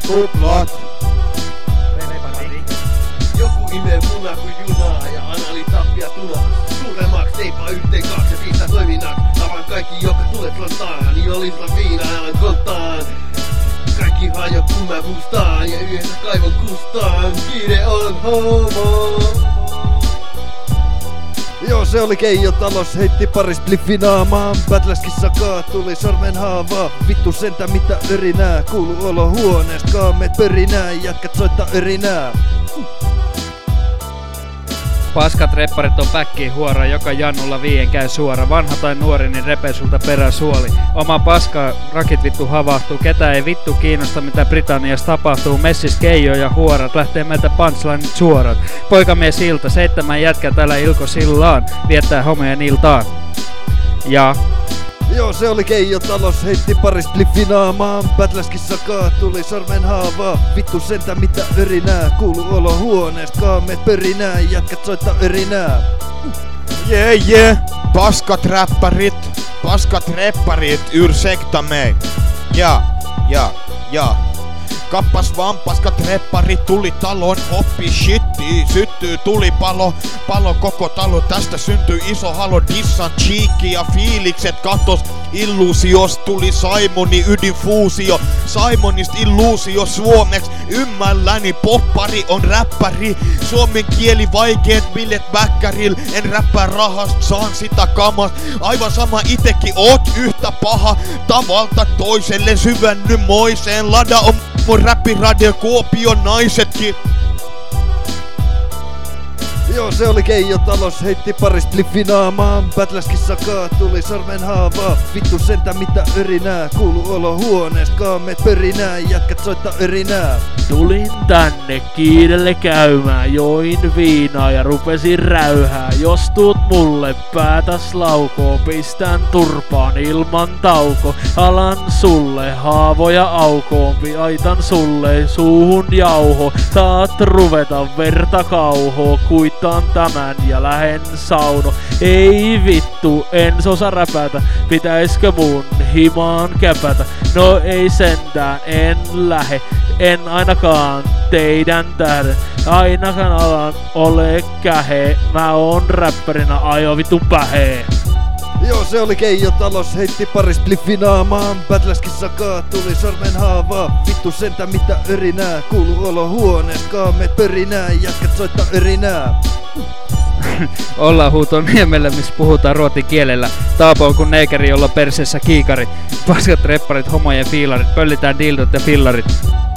Tuplat. Joku imee muna kuin junaa ja anali tappia tunaa. Suuremmaksi teipaa yhteen kaksi ja pistää toiminnaksi. Tavan kaikki, jotka tulee frontaan. Niin olisla viina alan kontaan. Kaikki hajo kun mä boostaan ja yhdessä kaivon kustaan. Kiire on homo. Joo, se oli Keijo Talos, heitti pari spliffi naamaan. Pätläskissä tuli sormen haavaa. Vittu sentä mitä örinää, kuulu olohuoneesta kaamet pörinää. Jätkät soittaa örinää. Paskat repparit on päkkiin huora, joka jannulla viien käy suora. Vanha tai nuori, niin repee sulta peräsuoli. Oma paska rakit vittu havahtuu, ketä ei vittu kiinnosta mitä Britanniassa tapahtuu. Messis Keijo ja huorat, lähtee meiltä punchlineit suorat. Poikamies ilta, 7 jätkää täällä Ilkosillaan, viettää homojen iltaan. Ja... Joo, se oli Keijo Talos, heitti pari spliffi naamaan. Pätläskissä tuli sormen haavaa. Vittu sentä mitä örinää, kuulu olohuoneesta kaamet pörinää. Jätkät soittaa örinää. Yeah. Paskat räpparit, ursäkta mig. Ja. Kappas vaan paskat repparit, tuli talon, hoppi shitti, syttyy tulipalo, palo koko talo, tästä syntyy iso halo, dissan cheekki ja fiilikset katos, illuusios tuli Simoni ydinfuusio, Simonista illuusio suomeksi, ymmälläni poppari on räppäri, suomen kieli vaikeet bilet väkkäril, en räppää rahast, saan sitä kamas, aivan sama itekin oot yhtä paha, tavalta toiselle syvenny moiseen, lada on mun räppiradio Kuopion naisetkin. Joo, se oli Keijo Talos, heitti pari spliffi naamaan. Pätläskissä tuli sormen haavaa. Vittu sentä mitä örinää, kuulu olohuoneesta kaamet pörinää. Jätkät soittaa örinää. Tulin tänne kiirelle käymään, join viinaa ja rupesin räyhää. Jos tuut mulle päätäs laukoo, pistän turpaan ilman tauko. Alan sulle haavoja aukoon, aitan sulle suuhun jauho. Saat ruveta verta kauhoo, kuittaan tämän ja lähen sauno. Ei vittu, en osaa räpätä, pitäiskö mun himaan käpätä? No ei sentään, en lähe, en ainakaan teidän tähden. Ainakaan alan ole kähe, mä oon räppärinä ajo vittu pähee. Joo, se oli Keijo Talos, heitti pari spliffi naamaan. Pätläskissä tuli sormen haavaa. Vittu sentä mitä örinää, kuulu olohuoneesta kaamet pörinää. Jätkät soittaa örinää. Ollaan Huutoniemellä, missä puhutaan ruotin kielellä. Taapo on kun neikeri, jolla perseessä kiikari. Paskat repparit, homojen fiilarit, pöllitään dildot ja fillarit.